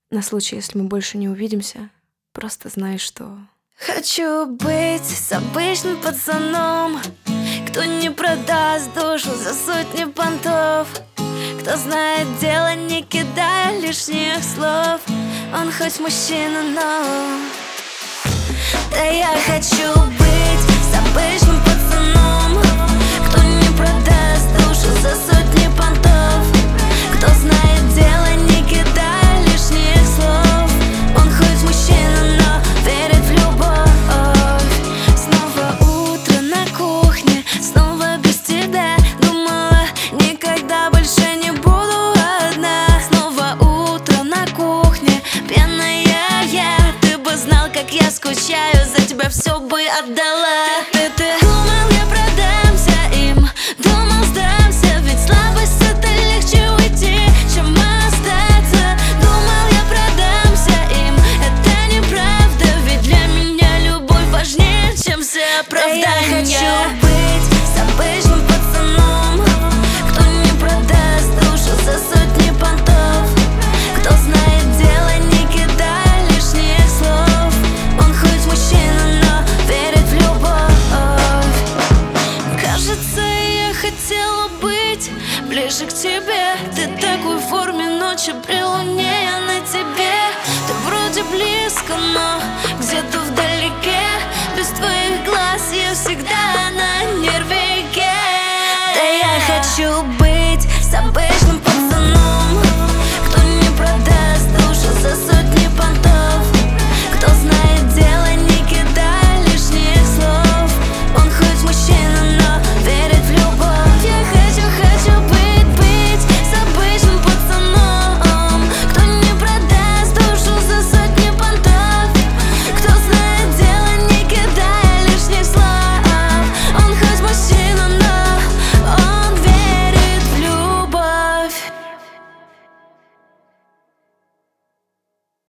На случай, если мы больше не увидимся, просто знай, что... Хочу быть с обычным пацаном, кто не продаст душу за сотни понтов, кто знает дело, не кидая лишних слов. Он хоть мужчина, но... Да я хочу быть с обычным пацаном, кто не продаст душу за сотни понтов, кто знает дело, не кидая лишних слов. Он хоть мужчина, но верит в любовь. Снова утро на кухне, снова без тебя. Думала, никогда больше не буду одна. Снова утро на кухне, пьяная я. Ты бы знал, как я скучаю, за тебя все бы отдала. Ты думал, я продамся им, думал, сдамся, ведь слабость это легче уйти, чем остаться. Думал, я продамся им, это неправда, ведь для меня любовь важнее, чем все оправдания. Да я хочу быть с обычным пацаном, кто не продаст душу за сотни понтов, кто знает дело, не кидая лишних слов. Он хоть мужчина, но верит в любовь. Кажется, я хотела быть ближе к тебе. Ты такой в форме ночи при луне, я на тебе. Ты вроде близко, но где-то вдалеке. Без твоих глаз я всегда на нервике. Да я хочу быть